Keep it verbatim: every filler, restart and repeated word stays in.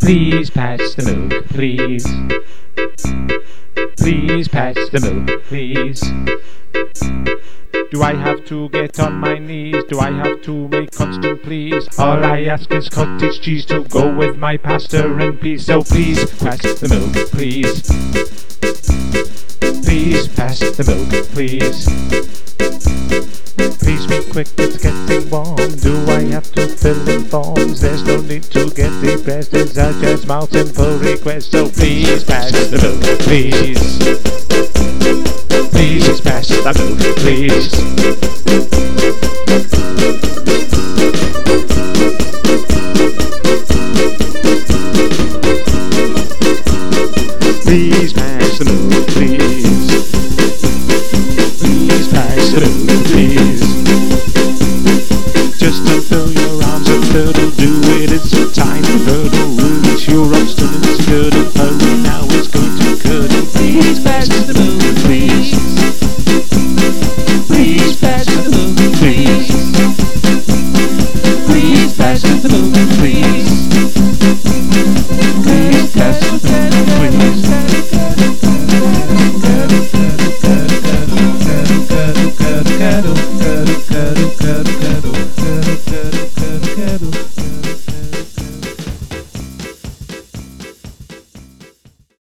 Please pass the milk, please. Please pass the milk, please. Do I have to get on my knees? Do I have to make constant pleas? All I ask is cottage cheese to go with my pasta and peas. So please pass the milk, please. Please pass the milk, please. Please be quick, it's getting warm. Do I have to fill in forms? There's no need to get depressed. It's a just mountain for request. So please pass the milk, please. Please pass the milk, please. Please pass the milk, please. Please pass the milk, please. Just until your arms are turtle, do it, it's a tiny hurdle. Release your obstinate girdle, hurry now, it's going to curdle. Please pass the milk, please. Please pass the milk, please. Please pass the milk, please. Please pass the milk, please.